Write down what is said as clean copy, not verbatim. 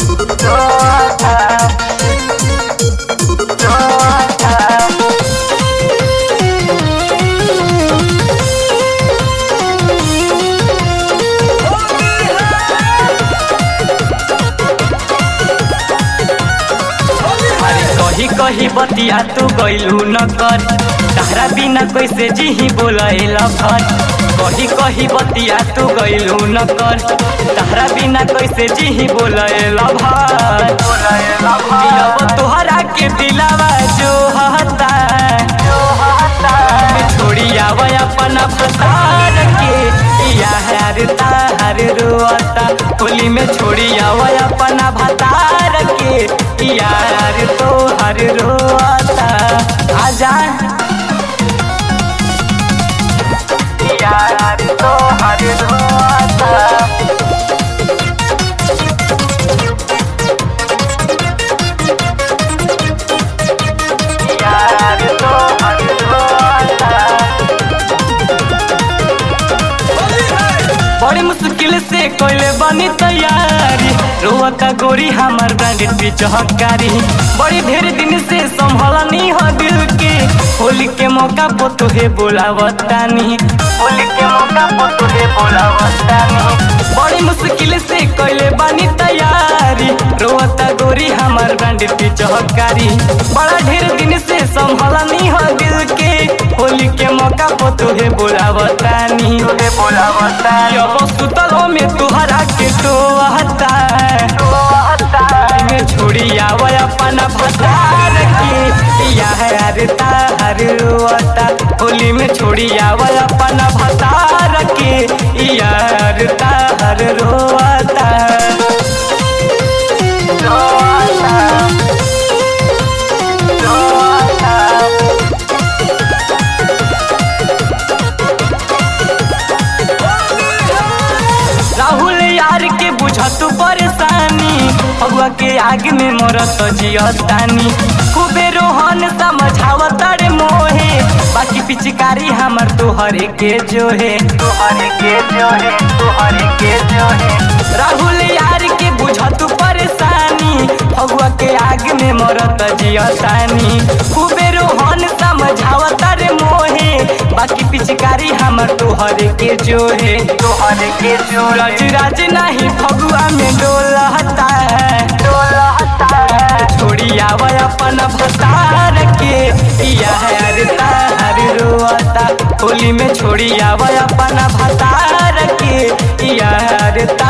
कही बतिया तू गइलू न कर तारा बिना कैसे जीही बोलैल घर कही बतिया तू गइलू न कर तारा बिना कैसे जीही बोलैल घर अब तोहरा के दिलावा जो हता छोड़ी आवे अपना फसार के यार तार रोता होली में छोड़ी आवे अपना भतार के यार तो हर रोता आजा यार तो हर रोता यार तो हर रोता बड़ी मुश्किल से कोइले बनी तैयारी रोता गोरी हमार ब्रांडेड पिचहकारी बड़ी ढेर दिन से संभलनी हो दिल के होली के मौका पर तुहे बोलावतानी होली के मौका पर तुहे बोलावतानी बड़ी मुश्किल से कोइले बनी तैयारी रोता गोरी हमार ब्रांडेड पिचहकारी बड़ा ढेर दिन से संभलनी हो दिल के होली के मौका पर तुहे बोलावतानी अब सुतल में तुहरा के टोहता छोड़ी आवे अपना भतार के यार तार रोता होली में छोड़ी आवे अपना भतार के यार तार रोता राहुल यार के बुझत परेशानी अगुआ के आग में मरत जियतानी खूबे रोहन समझावत रे मोहे बाकी पिचकारी हमर तोहरे के जो है राहुल यार के बुझत परेशानी अगुआ के आग में मरत जियतानी खूबे रोहन समझावत रे मोहे बाकी पिचकारी हमर तोहरे के जो है राज नहीं फगुआ में डोलता छोड़ी आवे अपन भतार के यार तार रोता होली में छोड़ी आवे अपन भतार के यार